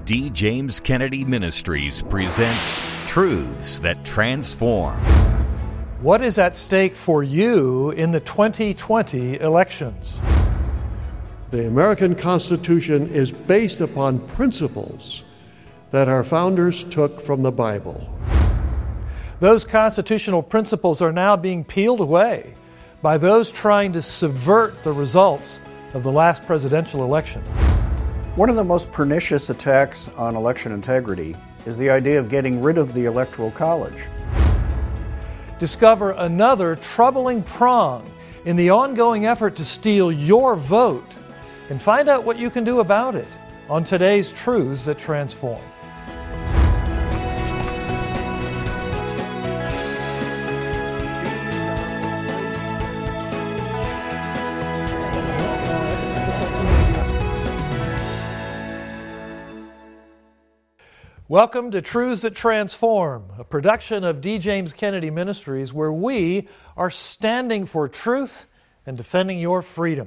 D. James Kennedy Ministries presents Truths That Transform. What is at stake for you in the 2020 elections? The American Constitution is based upon principles that our founders took from the Bible. Those constitutional principles are now being peeled away by those trying to subvert the results of the last presidential election. One of the most pernicious attacks on election integrity is the idea of getting rid of the Electoral College. Discover another troubling prong in the ongoing effort to steal your vote and find out what you can do about it on today's Truths That Transform. Welcome to Truths That Transform, a production of D. James Kennedy Ministries, where we are standing for truth and defending your freedom.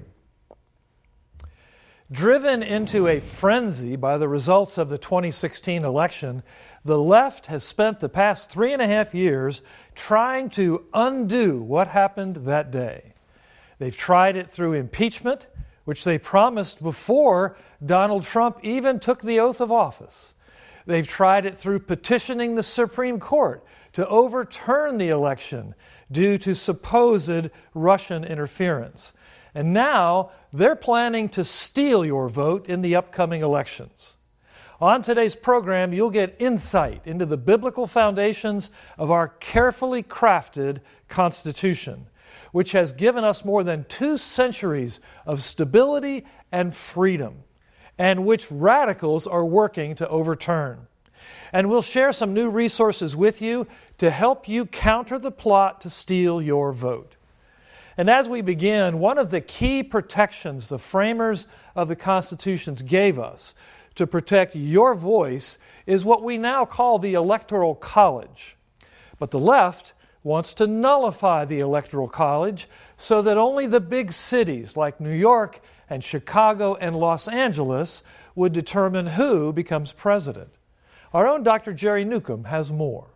Driven into a frenzy by the results of the 2016 election, the left has spent the past 3.5 years trying to undo what happened that day. They've tried it through impeachment, which they promised before Donald Trump even took the oath of office. They've tried it through petitioning the Supreme Court to overturn the election due to supposed Russian interference. And now they're planning to steal your vote in the upcoming elections. On today's program, you'll get insight into the biblical foundations of our carefully crafted Constitution, which has given us more than 2 centuries of stability and freedom, and which radicals are working to overturn. And we'll share some new resources with you to help you counter the plot to steal your vote. And as we begin, one of the key protections the framers of the Constitutions gave us to protect your voice is what we now call the Electoral College. But the left wants to nullify the Electoral College so that only the big cities like New York and Chicago and Los Angeles would determine who becomes president. Our own Dr. Jerry Newcomb has more.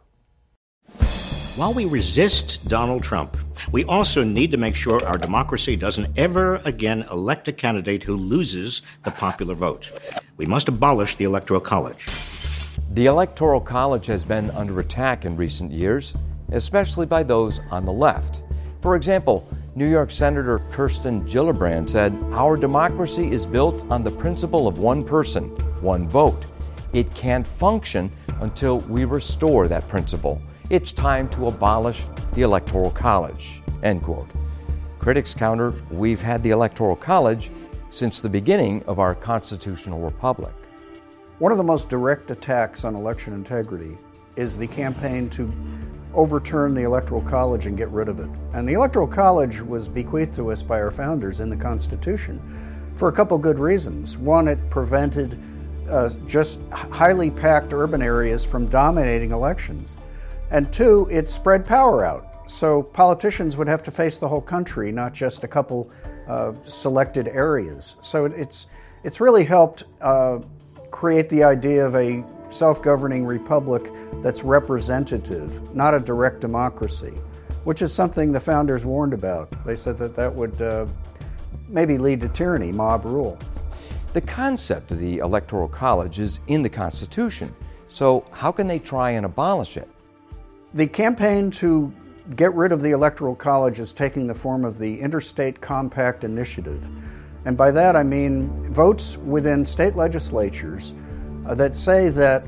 While we resist Donald Trump, we also need to make sure our democracy doesn't ever again elect a candidate who loses the popular vote. We must abolish the Electoral College. The Electoral College has been under attack in recent years, especially by those on the left. For example, New York Senator Kirsten Gillibrand said, "Our democracy is built on the principle of one person, one vote. It can't function until we restore that principle. It's time to abolish the Electoral College," end quote. Critics counter, we've had the Electoral College since the beginning of our constitutional republic. One of the most direct attacks on election integrity is the campaign to overturn the Electoral College and get rid of it. And the Electoral College was bequeathed to us by our founders in the Constitution for a couple good reasons. One, it prevented just highly packed urban areas from dominating elections. And 2, it spread power out. So politicians would have to face the whole country, not just a couple selected areas. So it's really helped create the idea of a self-governing republic that's representative, not a direct democracy, which is something the founders warned about. They said that would maybe lead to tyranny, mob rule. The concept of the Electoral College is in the Constitution, so how can they try and abolish it? The campaign to get rid of the Electoral College is taking the form of the Interstate Compact Initiative. And by that I mean votes within state legislatures that say that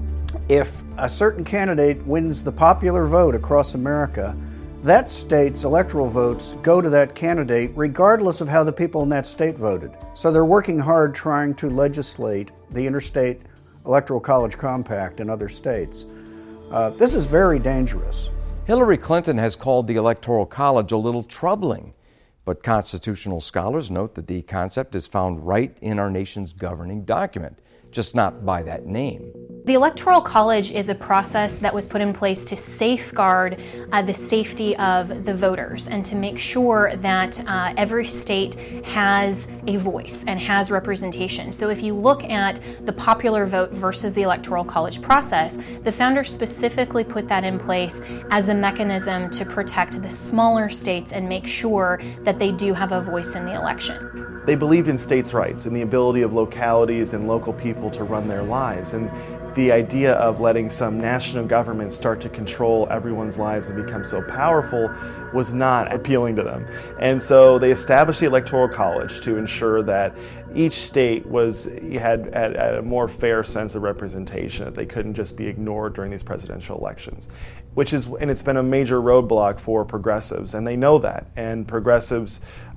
if a certain candidate wins the popular vote across America, that state's electoral votes go to that candidate regardless of how the people in that state voted. So they're working hard trying to legislate the Interstate Electoral College Compact in other states. This is very dangerous. Hillary Clinton has called the Electoral College a little troubling, but constitutional scholars note that the concept is found right in our nation's governing document, just not by that name. The Electoral College is a process that was put in place to safeguard the safety of the voters and to make sure that every state has a voice and has representation. So if you look at the popular vote versus the Electoral College process, the founders specifically put that in place as a mechanism to protect the smaller states and make sure that they do have a voice in the election. They believed in states' rights and the ability of localities and local people to run their lives. And the idea of letting some national government start to control everyone's lives and become so powerful was not appealing to them. And so they established the Electoral College to ensure that each state had a more fair sense of representation, that they couldn't just be ignored during these presidential elections. And it's been a major roadblock for progressives, and they know that. And progressives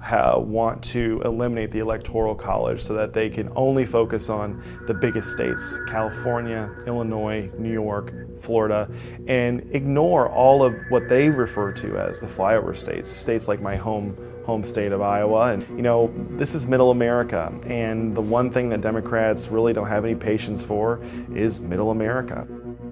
want to eliminate the Electoral College so that they can only focus on the biggest states, California, Illinois, New York, Florida, and ignore all of what they refer to as the flyover states, states like my home state of Iowa. And this is middle America, and the one thing that Democrats really don't have any patience for is middle America.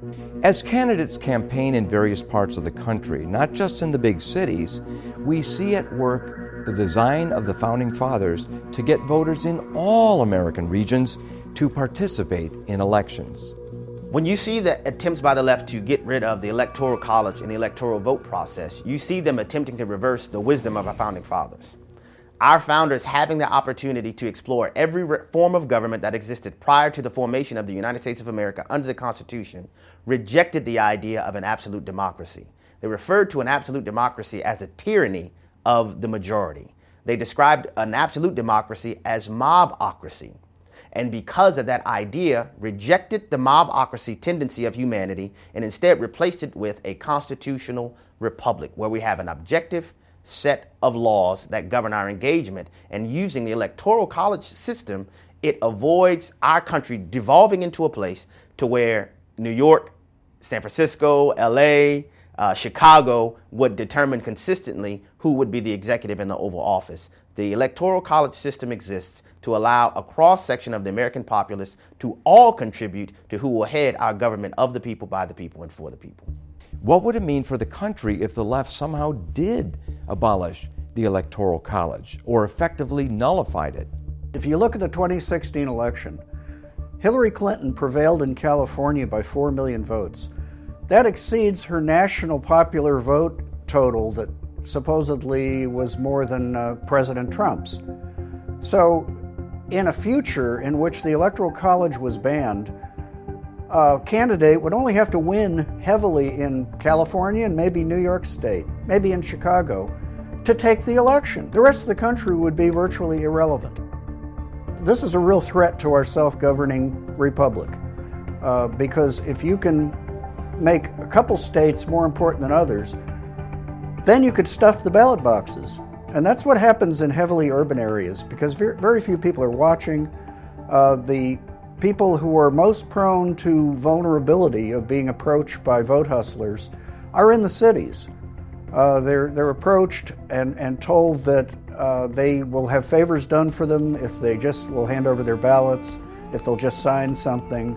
As candidates campaign in various parts of the country, not just in the big cities, we see at work the design of the Founding Fathers to get voters in all American regions to participate in elections. When you see the attempts by the left to get rid of the Electoral College and the electoral vote process, you see them attempting to reverse the wisdom of our Founding Fathers. Our founders, having the opportunity to explore every form of government that existed prior to the formation of the United States of America under the Constitution, rejected the idea of an absolute democracy. They referred to an absolute democracy as a tyranny of the majority. They described an absolute democracy as mobocracy. And because of that idea, rejected the mobocracy tendency of humanity and instead replaced it with a constitutional republic where we have an objective set of laws that govern our engagement. And using the Electoral College system, it avoids our country devolving into a place to where New York, San Francisco, LA, Chicago would determine consistently who would be the executive in the Oval Office. The Electoral College system exists to allow a cross-section of the American populace to all contribute to who will head our government of the people, by the people, and for the people. What would it mean for the country if the left somehow did abolish the Electoral College or effectively nullified it? If you look at the 2016 election, Hillary Clinton prevailed in California by 4 million votes. That exceeds her national popular vote total that supposedly was more than President Trump's. So in a future in which the Electoral College was banned, a candidate would only have to win heavily in California and maybe New York State, maybe in Chicago, to take the election. The rest of the country would be virtually irrelevant. This is a real threat to our self-governing republic, because if you can make a couple states more important than others, then you could stuff the ballot boxes. And that's what happens in heavily urban areas, because very few people are watching. The people who are most prone to vulnerability of being approached by vote hustlers are in the cities. They're approached and told that they will have favors done for them if they just will hand over their ballots, if they'll just sign something.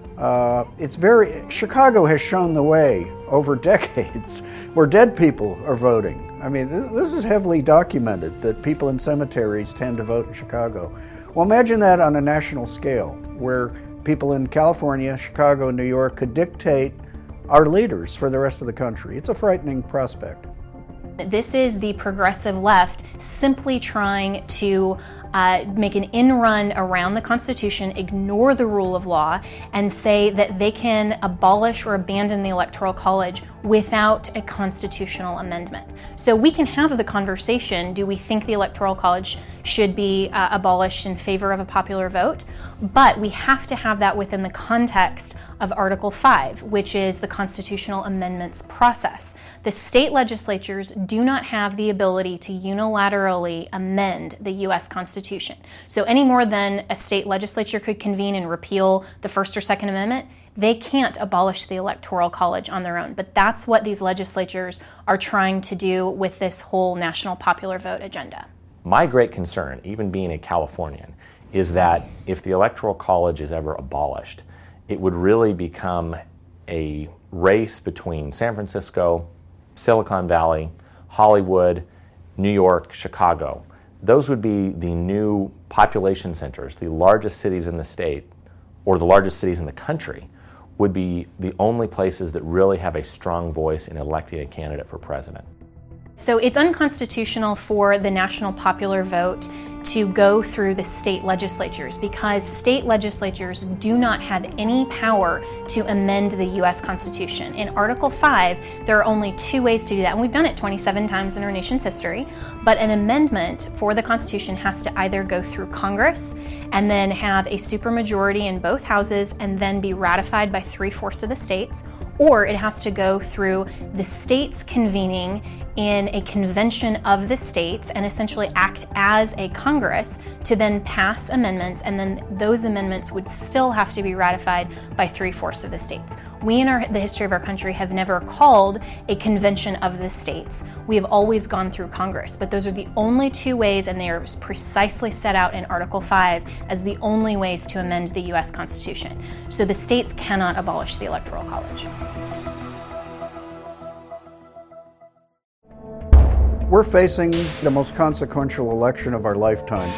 Chicago has shown the way over decades where dead people are voting. I mean, this is heavily documented that people in cemeteries tend to vote in Chicago. Well, imagine that on a national scale, where people in California, Chicago, and New York could dictate our leaders for the rest of the country. It's a frightening prospect. This is the progressive left simply trying to make an in-run around the Constitution, ignore the rule of law, and say that they can abolish or abandon the Electoral College without a constitutional amendment. So we can have the conversation, do we think the Electoral College should be abolished in favor of a popular vote? But we have to have that within the context of Article 5, which is the constitutional amendments process. The state legislatures do not have the ability to unilaterally amend the U.S. Constitution. So any more than a state legislature could convene and repeal the First or Second Amendment, they can't abolish the Electoral College on their own. But that's what these legislatures are trying to do with this whole national popular vote agenda. My great concern, even being a Californian, is that if the Electoral College is ever abolished, it would really become a race between San Francisco, Silicon Valley, Hollywood, New York, Chicago. Those would be the new population centers. The largest cities in the state, or the largest cities in the country, would be the only places that really have a strong voice in electing a candidate for president. So it's unconstitutional for the national popular vote to go through the state legislatures because state legislatures do not have any power to amend the U.S. Constitution. In Article 5, there are only two ways to do that, and we've done it 27 times in our nation's history, but an amendment for the Constitution has to either go through Congress and then have a supermajority in both houses and then be ratified by 3/4 of the states, or it has to go through the states convening in a convention of the states and essentially act as a Congress to then pass amendments, and then those amendments would still have to be ratified by 3/4 of the states. We in the history of our country have never called a convention of the states. We have always gone through Congress, but those are the only two ways, and they are precisely set out in Article 5 as the only ways to amend the U.S. Constitution. So the states cannot abolish the Electoral College. We're facing the most consequential election of our lifetime.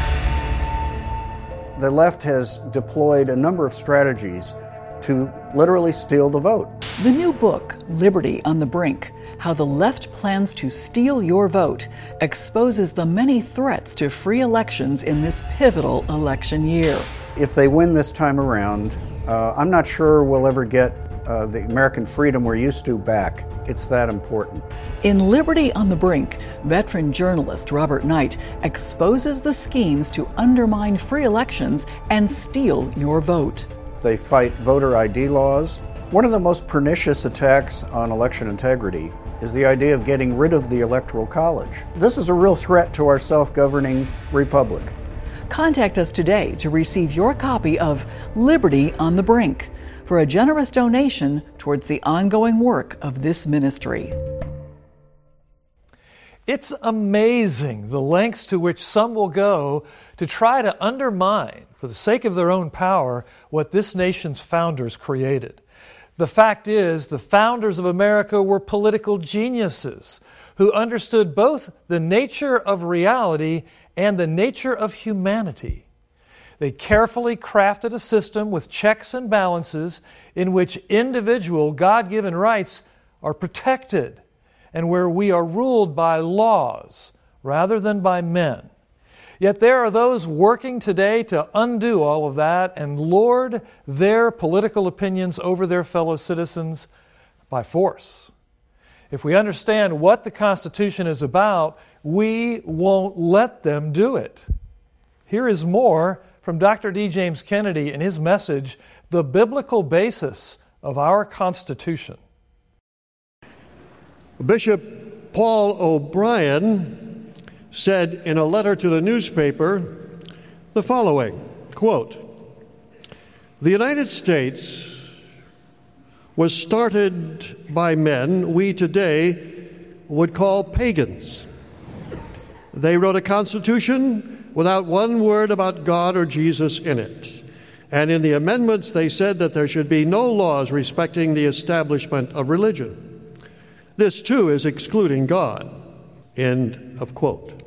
The left has deployed a number of strategies to literally steal the vote. The new book, Liberty on the Brink, How the Left Plans to Steal Your Vote, exposes the many threats to free elections in this pivotal election year. If they win this time around, I'm not sure we'll ever get the American freedom we're used to back. It's that important. In Liberty on the Brink, veteran journalist Robert Knight exposes the schemes to undermine free elections and steal your vote. They fight voter ID laws. One of the most pernicious attacks on election integrity is the idea of getting rid of the Electoral College. This is a real threat to our self-governing republic. Contact us today to receive your copy of Liberty on the Brink for a generous donation towards the ongoing work of this ministry. It's amazing the lengths to which some will go to try to undermine, for the sake of their own power, what this nation's founders created. The fact is, the founders of America were political geniuses who understood both the nature of reality and the nature of humanity. They carefully crafted a system with checks and balances in which individual God-given rights are protected and where we are ruled by laws rather than by men. Yet there are those working today to undo all of that and lord their political opinions over their fellow citizens by force. If we understand what the Constitution is about, we won't let them do it. Here is more from Dr. D. James Kennedy in his message, The Biblical Basis of Our Constitution. Bishop Paul O'Brien said in a letter to the newspaper the following, quote, "The United States was started by men we today would call pagans. They wrote a constitution without one word about God or Jesus in it. And in the amendments, they said that there should be no laws respecting the establishment of religion. This, too, is excluding God." End of quote.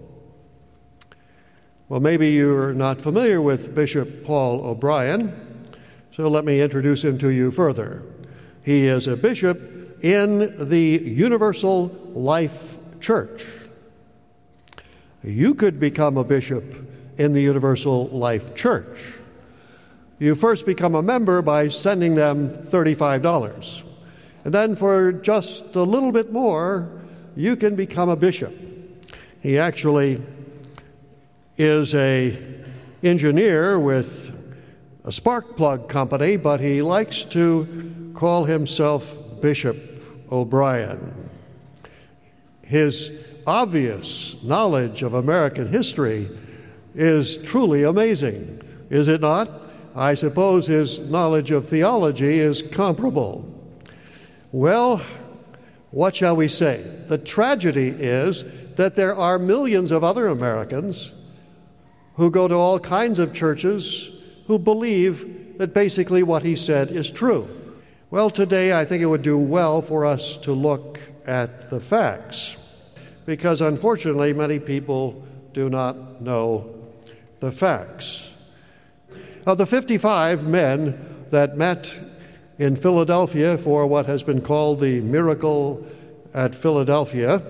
Well, maybe you're not familiar with Bishop Paul O'Brien, so let me introduce him to you further. He is a bishop in the Universal Life Church. You could become a bishop in the Universal Life Church. You first become a member by sending them $35. And then for just a little bit more, you can become a bishop. He actually is an engineer with a spark plug company, but he likes to call himself Bishop O'Brien. His obvious knowledge of American history is truly amazing, is it not? I suppose his knowledge of theology is comparable. Well, what shall we say? The tragedy is that there are millions of other Americans who go to all kinds of churches who believe that basically what he said is true. Well, today I think it would do well for us to look at the facts, because unfortunately many people do not know the facts. Of the 55 men that met in Philadelphia for what has been called the Miracle at Philadelphia,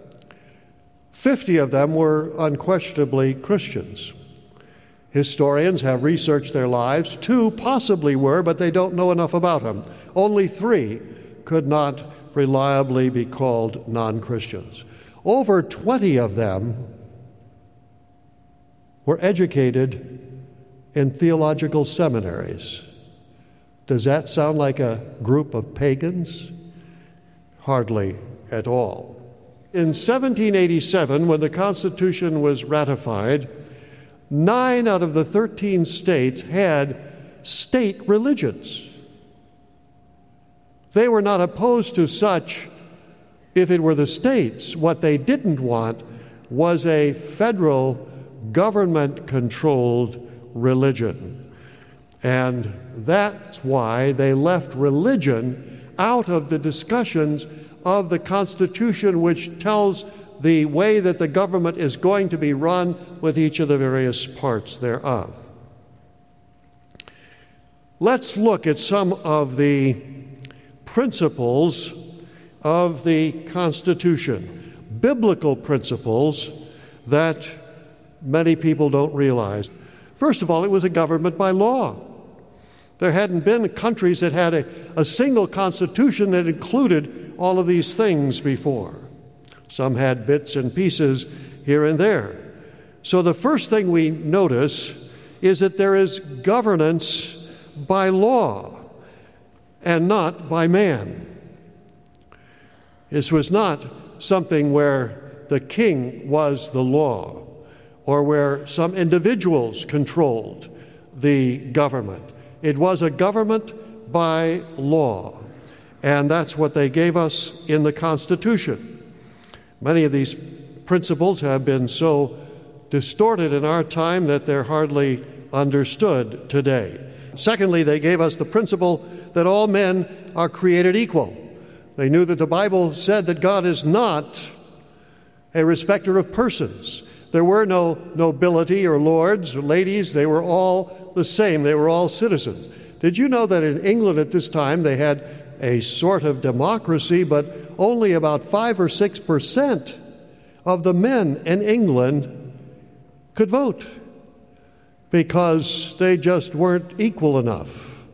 50 of them were unquestionably Christians. Historians have researched their lives. 2 possibly were, but they don't know enough about them. Only 3 could not reliably be called non-Christians. Over 20 of them were educated in theological seminaries. Does that sound like a group of pagans? Hardly at all. In 1787, when the Constitution was ratified, 9 out of the 13 states had state religions. They were not opposed to such if it were the states. What they didn't want was a federal government-controlled religion. And that's why they left religion out of the discussions of the Constitution, which tells the way that the government is going to be run with each of the various parts thereof. Let's look at some of the principles of the Constitution, biblical principles that many people don't realize. First of all, it was a government by law. There hadn't been countries that had a single constitution that included all of these things before. Some had bits and pieces here and there. So the first thing we notice is that there is governance by law and not by man. This was not something where the king was the law or where some individuals controlled the government. It was a government by law, and that's what they gave us in the Constitution. Many of these principles have been so distorted in our time that they're hardly understood today. Secondly, they gave us the principle that all men are created equal. They knew that the Bible said that God is not a respecter of persons. There were no nobility or lords or ladies. They were all the same. They were all citizens. Did you know that in England at this time they had a sort of democracy, but only about 5 or 6% of the men in England could vote because they just weren't equal enough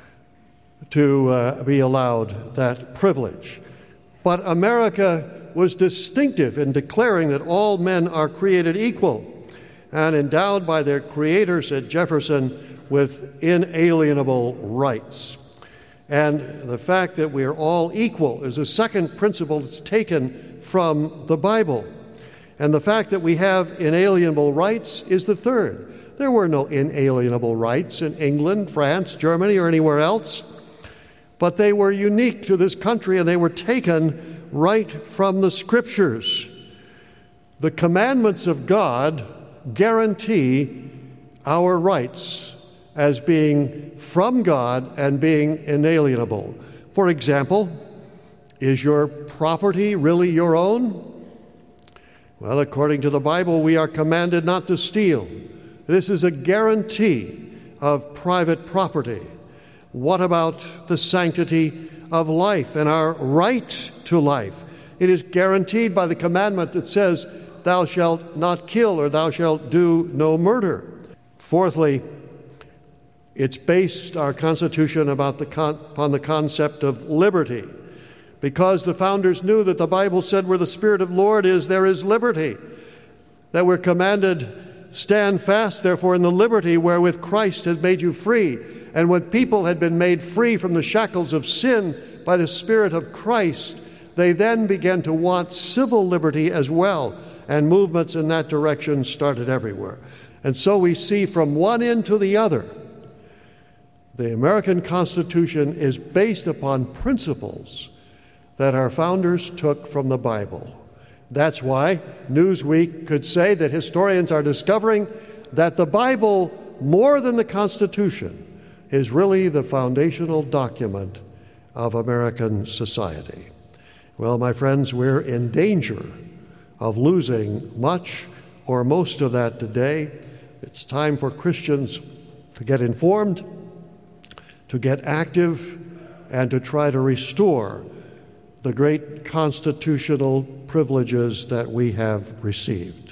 to be allowed that privilege. But America was distinctive in declaring that all men are created equal and endowed by their creator, said Jefferson, with inalienable rights. And the fact that we are all equal is a second principle that's taken from the Bible. And the fact that we have inalienable rights is the third. There were no inalienable rights in England, France, Germany, or anywhere else. But they were unique to this country, and they were taken right from the Scriptures. The commandments of God guarantee our rights as being from God and being inalienable. For example, is your property really your own? Well, according to the Bible, we are commanded not to steal. This is a guarantee of private property. What about the sanctity of life and our right to life? It is guaranteed by the commandment that says, "Thou shalt not kill," or "Thou shalt do no murder." Fourthly, it's based, our Constitution, upon the concept of liberty, because the founders knew that the Bible said where the Spirit of the Lord is, there is liberty, that we're commanded, "Stand fast, therefore, in the liberty wherewith Christ has made you free." And when people had been made free from the shackles of sin by the Spirit of Christ, they then began to want civil liberty as well, and movements in that direction started everywhere. And so we see from one end to the other, the American Constitution is based upon principles that our founders took from the Bible. That's why Newsweek could say that historians are discovering that the Bible, more than the Constitution, is really the foundational document of American society. Well, my friends, we're in danger of losing much or most of that today. It's time for Christians to get informed, to get active, and to try to restore the great constitutional privileges that we have received.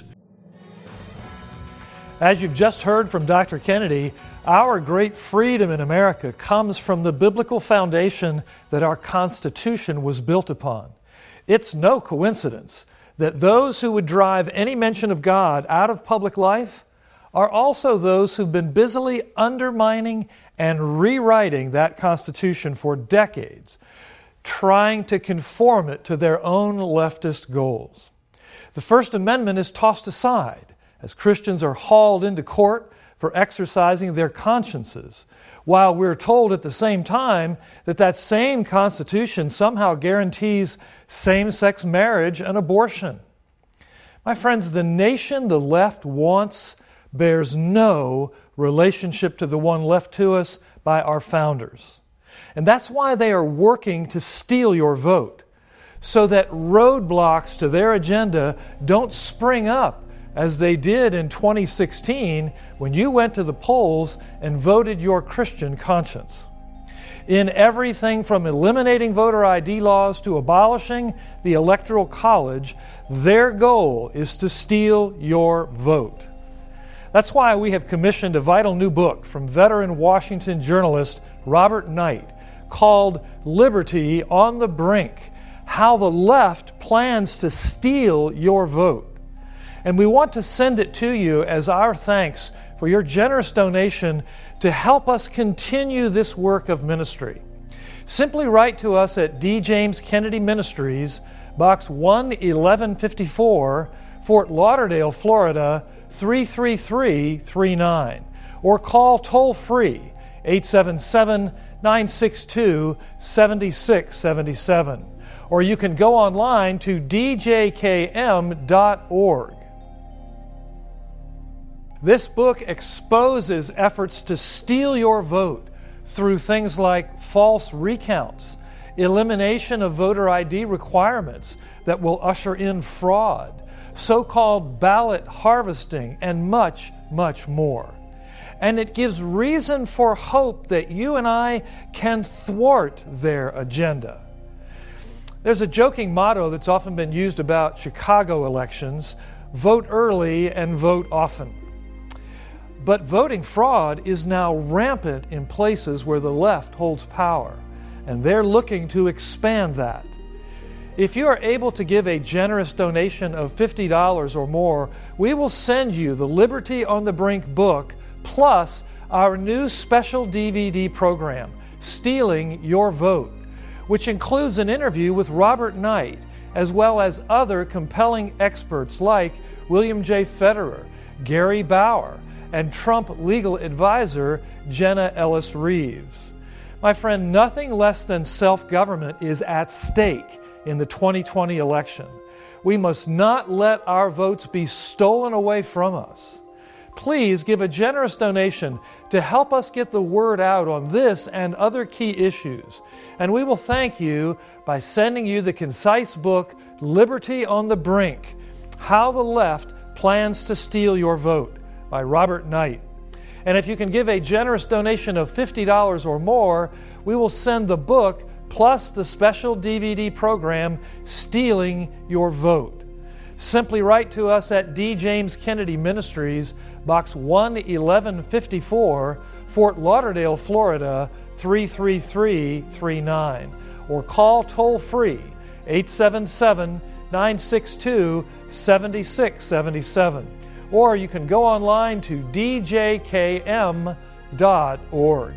As you've just heard from Dr. Kennedy, our great freedom in America comes from the biblical foundation that our Constitution was built upon. It's no coincidence that those who would drive any mention of God out of public life are also those who've been busily undermining and rewriting that Constitution for decades, trying to conform it to their own leftist goals. The First Amendment is tossed aside as Christians are hauled into court for exercising their consciences, while we're told at the same time that that same Constitution somehow guarantees same-sex marriage and abortion. My friends, the nation the left wants bears no relationship to the one left to us by our founders. And that's why they are working to steal your vote, so that roadblocks to their agenda don't spring up as they did in 2016 when you went to the polls and voted your Christian conscience. In everything from eliminating voter ID laws to abolishing the Electoral College, their goal is to steal your vote. That's why we have commissioned a vital new book from veteran Washington journalist Robert Knight called Liberty on the Brink: How the Left Plans to Steal Your Vote. And we want to send it to you as our thanks for your generous donation to help us continue this work of ministry. Simply write to us at D. James Kennedy Ministries, Box 11154, Fort Lauderdale, Florida, 33339, or call toll-free 877-962-7677. Or you can go online to djkm.org. This book exposes efforts to steal your vote through things like false recounts, elimination of voter ID requirements that will usher in fraud, so-called ballot harvesting, and much, much more. And it gives reason for hope that you and I can thwart their agenda. There's a joking motto that's often been used about Chicago elections: vote early and vote often. But voting fraud is now rampant in places where the left holds power, and they're looking to expand that. If you are able to give a generous donation of $50 or more, we will send you the Liberty on the Brink book, plus our new special DVD program, Stealing Your Vote, which includes an interview with Robert Knight, as well as other compelling experts like William J. Federer, Gary Bauer, and Trump legal advisor Jenna Ellis Reeves. My friend, nothing less than self-government is at stake in the 2020 election. We must not let our votes be stolen away from us. Please give a generous donation to help us get the word out on this and other key issues. And we will thank you by sending you the concise book, Liberty on the Brink: How the Left Plans to Steal Your Vote, by Robert Knight. And if you can give a generous donation of $50 or more, we will send the book plus the special DVD program, Stealing Your Vote. Simply write to us at D. James Kennedy Ministries, Box 11154, Fort Lauderdale, Florida, 33339, or call toll-free 877-962-7677. Or you can go online to djkm.org.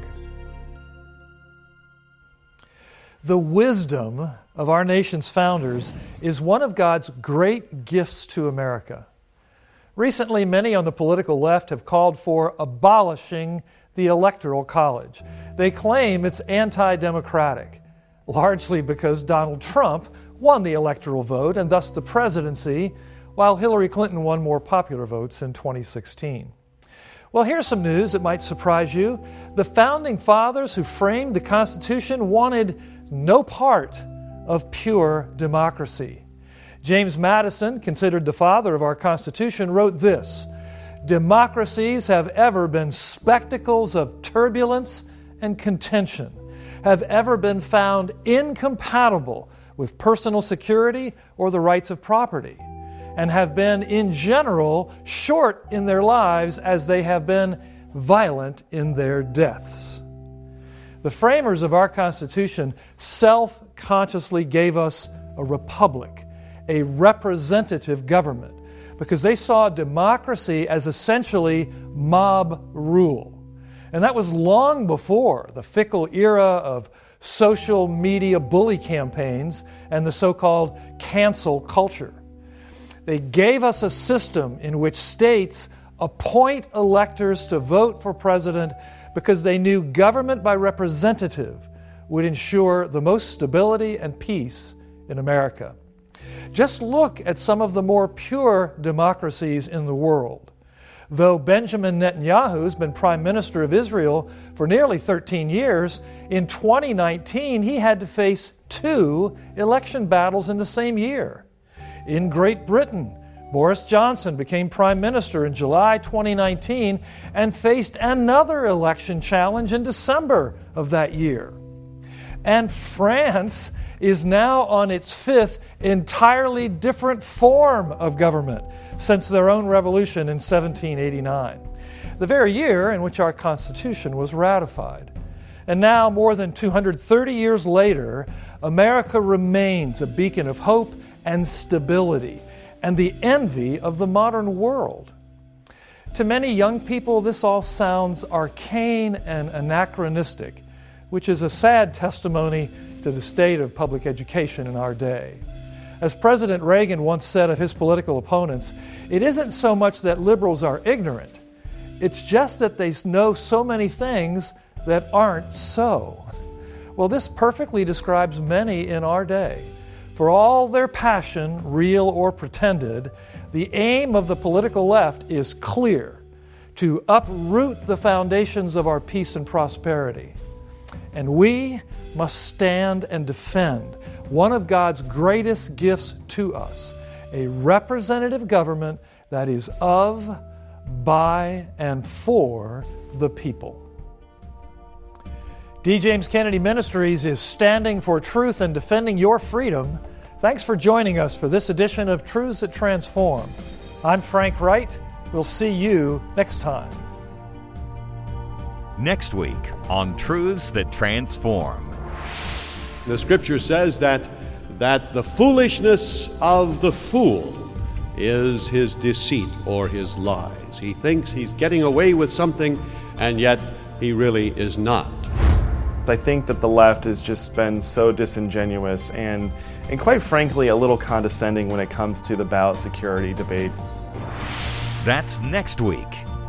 The wisdom of our nation's founders is one of God's great gifts to America. Recently, many on the political left have called for abolishing the Electoral College. They claim it's anti-democratic, largely because Donald Trump won the electoral vote and thus the presidency, while Hillary Clinton won more popular votes in 2016. Well, here's some news that might surprise you. The Founding Fathers who framed the Constitution wanted no part of pure democracy. James Madison, considered the father of our Constitution, wrote this: "Democracies have ever been spectacles of turbulence and contention, have ever been found incompatible with personal security or the rights of property, and have been in general short in their lives as they have been violent in their deaths." The framers of our Constitution self-consciously gave us a republic, a representative government, because they saw democracy as essentially mob rule. And that was long before the fickle era of social media bully campaigns and the so-called cancel culture. They gave us a system in which states appoint electors to vote for president because they knew government by representative would ensure the most stability and peace in America. Just look at some of the more pure democracies in the world. Though Benjamin Netanyahu has been Prime Minister of Israel for nearly 13 years, in 2019 he had to face 2 election battles in the same year. In Great Britain, Boris Johnson became Prime Minister in July 2019 and faced another election challenge in December of that year. And France is now on its 5th entirely different form of government since their own revolution in 1789, the very year in which our Constitution was ratified. And now, more than 230 years later, America remains a beacon of hope and stability and the envy of the modern world. To many young people, this all sounds arcane and anachronistic, which is a sad testimony to the state of public education in our day. As President Reagan once said of his political opponents, it isn't so much that liberals are ignorant, it's just that they know so many things that aren't so. Well, this perfectly describes many in our day. For all their passion, real or pretended, the aim of the political left is clear: to uproot the foundations of our peace and prosperity. And we must stand and defend one of God's greatest gifts to us, a representative government that is of, by, and for the people. D. James Kennedy Ministries is standing for truth and defending your freedom. Thanks for joining us for this edition of Truths That Transform. I'm Frank Wright. We'll see you next time. Next week on Truths That Transform. The Scripture says that the foolishness of the fool is his deceit or his lies. He thinks he's getting away with something, and yet he really is not. I think that the left has just been so disingenuous and quite frankly a little condescending when it comes to the ballot security debate. That's next week.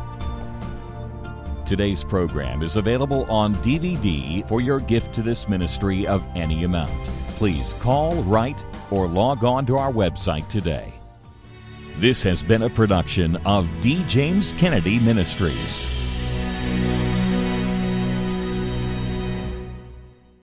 Today's program is available on DVD for your gift to this ministry of any amount. Please call, write, or log on to our website today. This has been a production of D. James Kennedy Ministries.